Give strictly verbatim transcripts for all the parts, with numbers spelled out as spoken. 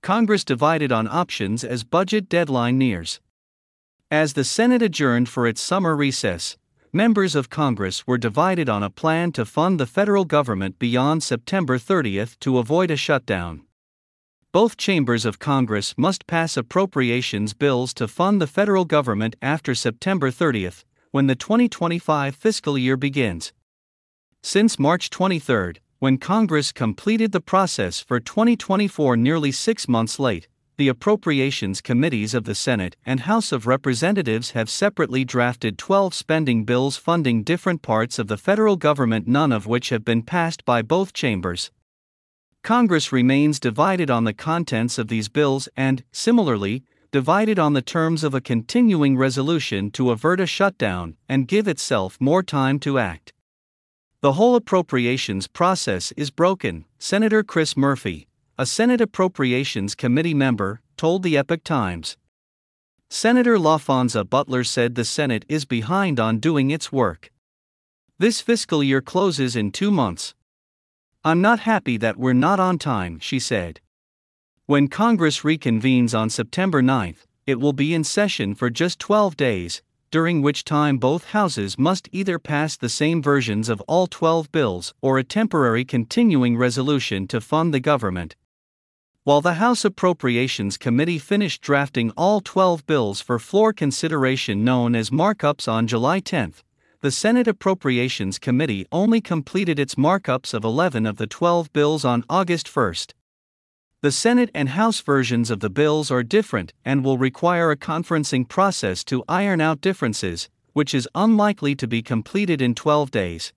Congress divided on options as budget deadline nears. As the Senate adjourned for its summer recess, members of Congress were divided on a plan to fund the federal government beyond September thirtieth to avoid a shutdown. Both chambers of Congress must pass appropriations bills to fund the federal government after September thirtieth, when the twenty twenty-five fiscal year begins. Since March twenty-third, when Congress completed the process for twenty twenty-four nearly six months late, the appropriations committees of the Senate and House of Representatives have separately drafted twelve spending bills funding different parts of the federal government, none of which have been passed by both chambers. Congress remains divided on the contents of these bills and, similarly, divided on the terms of a continuing resolution to avert a shutdown and give itself more time to act. The whole appropriations process is broken, Senator Chris Murphy, a Senate Appropriations Committee member, told the Epoch Times. Senator LaFonza Butler said the Senate is behind on doing its work. This fiscal year closes in two months. I'm not happy that we're not on time, she said. When Congress reconvenes on September ninth, it will be in session for just twelve days, during which time both houses must either pass the same versions of all twelve bills or a temporary continuing resolution to fund the government. While the House Appropriations Committee finished drafting all twelve bills for floor consideration known as markups on July tenth, the Senate Appropriations Committee only completed its markups of eleven of the twelve bills on August first. The Senate and House versions of the bills are different and will require a conferencing process to iron out differences, which is unlikely to be completed in twelve days.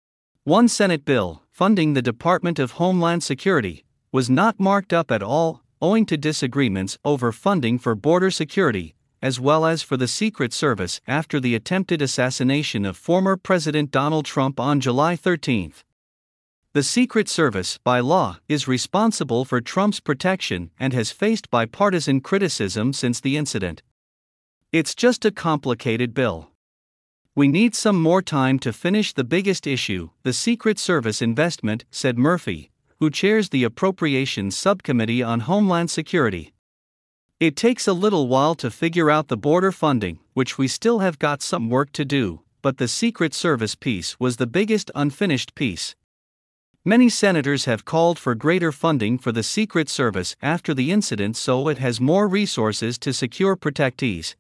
One Senate bill, funding the Department of Homeland Security, was not marked up at all, owing to disagreements over funding for border security, as well as for the Secret Service after the attempted assassination of former President Donald Trump on July thirteenth. The Secret Service, by law, is responsible for Trump's protection and has faced bipartisan criticism since the incident. It's just a complicated bill. We need some more time to finish the biggest issue, the Secret Service investment, said Murphy, who chairs the Appropriations Subcommittee on Homeland Security. It takes a little while to figure out the border funding, which we still have got some work to do, but the Secret Service piece was the biggest unfinished piece. Many senators have called for greater funding for the Secret Service after the incident so it has more resources to secure protectees.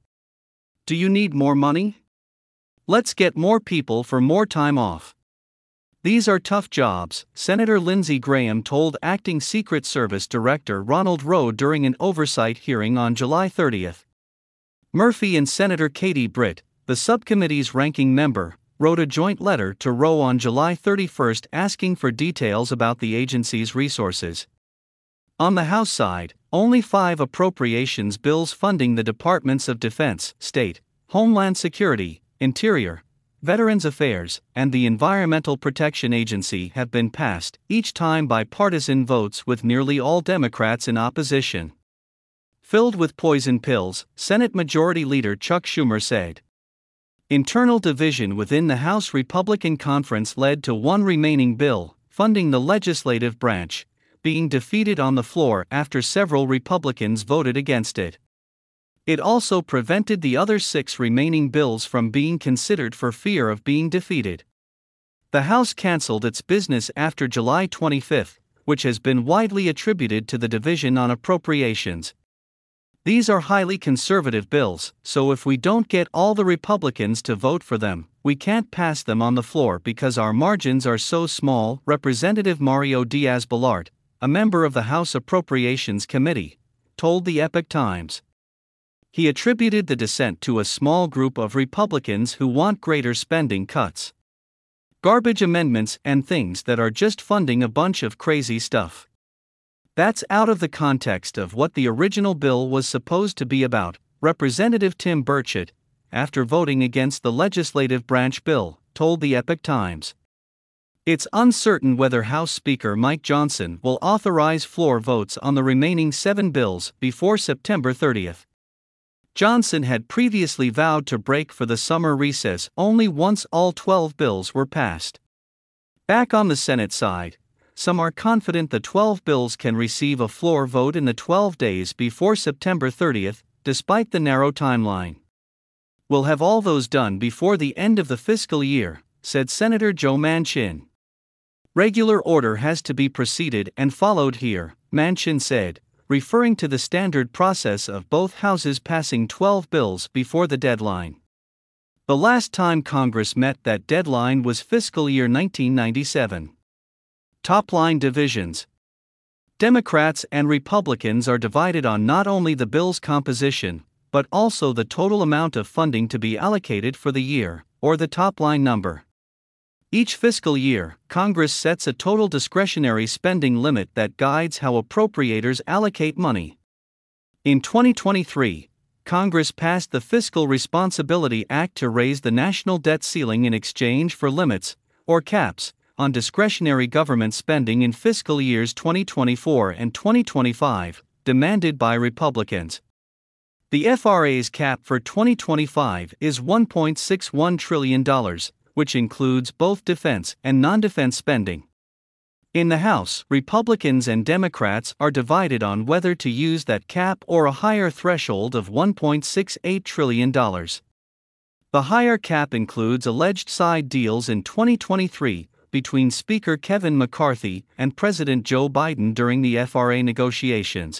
Do you need more money? Let's get more people for more time off. These are tough jobs, Senator Lindsey Graham told Acting Secret Service Director Ronald Rowe during an oversight hearing on July thirtieth. Murphy and Senator Katie Britt, the subcommittee's ranking member, wrote a joint letter to Rowe on July thirty-first asking for details about the agency's resources. On the House side, only five appropriations bills funding the Departments of Defense, State, Homeland Security, Interior, Veterans Affairs, and the Environmental Protection Agency have been passed, each time by partisan votes with nearly all Democrats in opposition. Filled with poison pills, Senate Majority Leader Chuck Schumer said. Internal division within the House Republican conference led to one remaining bill, funding the legislative branch, being defeated on the floor after several Republicans voted against it. It also prevented the other six remaining bills from being considered for fear of being defeated. The House canceled its business after July twenty-fifth, which has been widely attributed to the division on appropriations. These are highly conservative bills, so if we don't get all the Republicans to vote for them, we can't pass them on the floor because our margins are so small, Representative Mario Diaz-Balart, a member of the House Appropriations Committee, told the Epoch Times. He attributed the dissent to a small group of Republicans who want greater spending cuts. Garbage amendments and things that are just funding a bunch of crazy stuff. That's out of the context of what the original bill was supposed to be about, Representative Tim Burchett, after voting against the legislative branch bill, told the Epoch Times. It's uncertain whether House Speaker Mike Johnson will authorize floor votes on the remaining seven bills before September thirtieth. Johnson had previously vowed to break for the summer recess only once all twelve bills were passed. Back on the Senate side, some are confident the twelve bills can receive a floor vote in the twelve days before September thirtieth, despite the narrow timeline. "We'll have all those done before the end of the fiscal year," said Senator Joe Manchin. "Regular order has to be preceded and followed here," Manchin said, referring to the standard process of both houses passing twelve bills before the deadline. The last time Congress met that deadline was fiscal year nineteen ninety-seven. Top-line divisions. Democrats and Republicans are divided on not only the bill's composition, but also the total amount of funding to be allocated for the year, or the top-line number. Each fiscal year, Congress sets a total discretionary spending limit that guides how appropriators allocate money. In twenty twenty-three, Congress passed the Fiscal Responsibility Act to raise the national debt ceiling in exchange for limits, or caps, on discretionary government spending in fiscal years twenty twenty-four and twenty twenty-five, demanded by Republicans. The F R A's cap for twenty twenty-five is one point six one trillion dollars, which includes both defense and non-defense spending. In the House, Republicans and Democrats are divided on whether to use that cap or a higher threshold of one point six eight trillion dollars. The higher cap includes alleged side deals in twenty twenty-three between Speaker Kevin McCarthy and President Joe Biden during the F R A negotiations.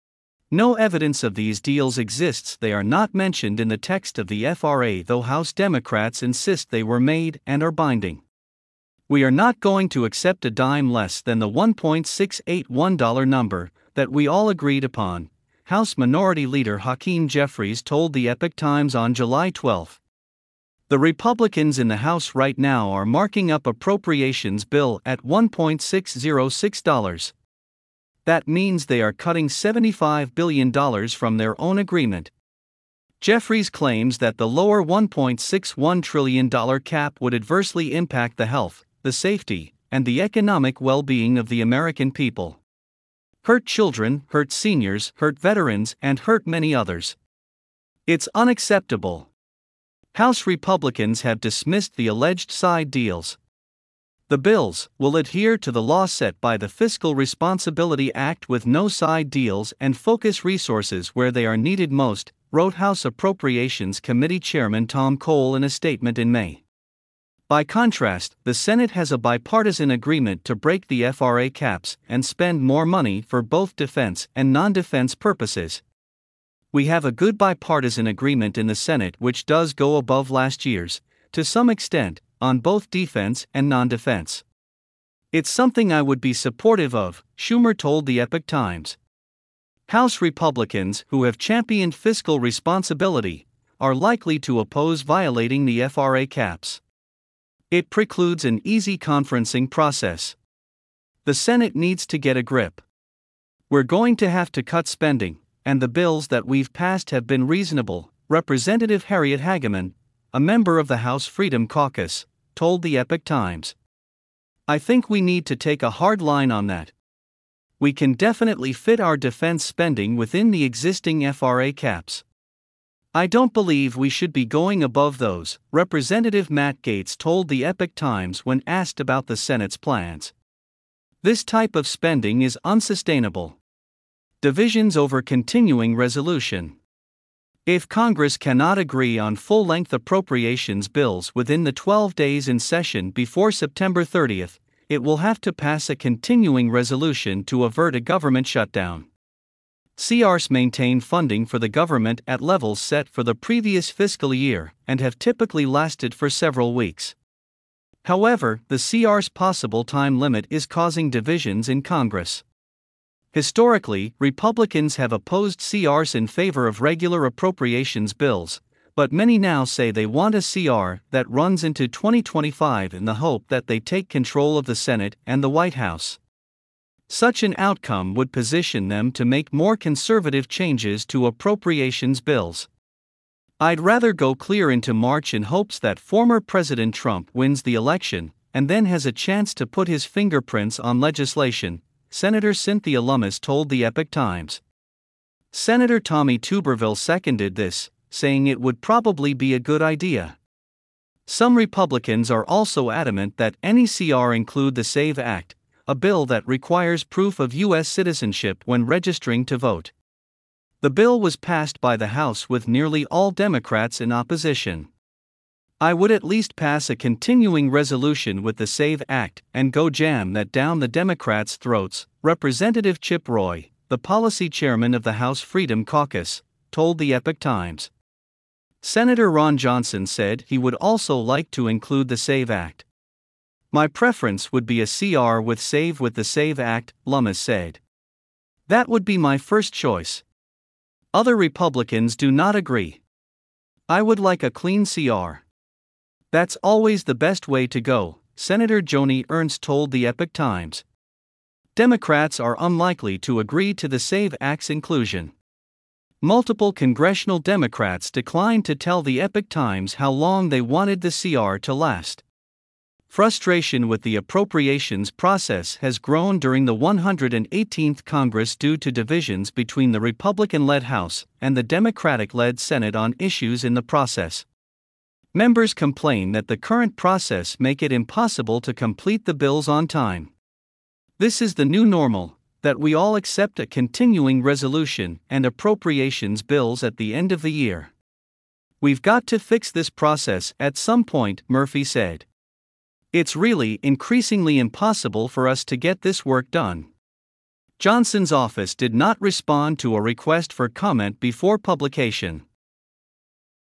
No evidence of these deals exists. They are not mentioned in the text of the F R A, though House Democrats insist they were made and are binding. "We are not going to accept a dime less than the one point six eight one dollar number that we all agreed upon," House Minority Leader Hakeem Jeffries told the Epoch Times on July twelfth. The Republicans in the House right now are marking up appropriations bill at one point six zero six dollars. That means they are cutting seventy-five billion dollars from their own agreement. Jeffries claims that the lower one point six one trillion dollars cap would adversely impact the health, the safety, and the economic well-being of the American people. Hurt children, hurt seniors, hurt veterans, and hurt many others. It's unacceptable. House Republicans have dismissed the alleged side deals. The bills will adhere to the law set by the Fiscal Responsibility Act with no side deals and focus resources where they are needed most, wrote House Appropriations Committee Chairman Tom Cole in a statement in May. By contrast, the Senate has a bipartisan agreement to break the F R A caps and spend more money for both defense and non-defense purposes. "We have a good bipartisan agreement in the Senate which does go above last year's, to some extent, on both defense and non-defense. It's something I would be supportive of," Schumer told the Epoch Times. House Republicans, who have championed fiscal responsibility, are likely to oppose violating the F R A caps. It precludes an easy conferencing process. The Senate needs to get a grip. "We're going to have to cut spending, and the bills that we've passed have been reasonable," Representative Harriet Hageman, a member of the House Freedom Caucus, told the Epoch Times. "I think we need to take a hard line on that. We can definitely fit our defense spending within the existing F R A caps. I don't believe we should be going above those," Representative Matt Gaetz told the Epoch Times when asked about the Senate's plans. "This type of spending is unsustainable." Divisions over continuing resolution. If Congress cannot agree on full-length appropriations bills within the twelve days in session before September thirtieth, it will have to pass a continuing resolution to avert a government shutdown. C Rs maintain funding for the government at levels set for the previous fiscal year and have typically lasted for several weeks. However, the C R's possible time limit is causing divisions in Congress. Historically, Republicans have opposed C Rs in favor of regular appropriations bills, but many now say they want a C R that runs into twenty twenty-five in the hope that they take control of the Senate and the White House. Such an outcome would position them to make more conservative changes to appropriations bills. "I'd rather go clear into March in hopes that former President Trump wins the election and then has a chance to put his fingerprints on legislation," Senator Cynthia Lummis told the Epoch Times. Senator Tommy Tuberville seconded this, saying it would probably be a good idea. Some Republicans are also adamant that any C R include the SAVE Act, a bill that requires proof of U S citizenship when registering to vote. The bill was passed by the House with nearly all Democrats in opposition. I would at least pass a continuing resolution with the SAVE Act and go jam that down the Democrats' throats, Representative Chip Roy, the policy chairman of the House Freedom Caucus, told the Epoch Times. Senator Ron Johnson said he would also like to include the SAVE Act. My preference would be a C R with SAVE with the SAVE Act, Lummis said. That would be my first choice. Other Republicans do not agree. I would like a clean C R. That's always the best way to go, Senator Joni Ernst told the Epoch Times. Democrats are unlikely to agree to the SAVE Act's inclusion. Multiple congressional Democrats declined to tell the Epoch Times how long they wanted the C R to last. Frustration with the appropriations process has grown during the one hundred eighteenth Congress due to divisions between the Republican-led House and the Democratic-led Senate on issues in the process. Members complain that the current process makes it impossible to complete the bills on time. This is the new normal, that we all accept a continuing resolution and appropriations bills at the end of the year. We've got to fix this process at some point, Murphy said. It's really increasingly impossible for us to get this work done. Johnson's office did not respond to a request for comment before publication.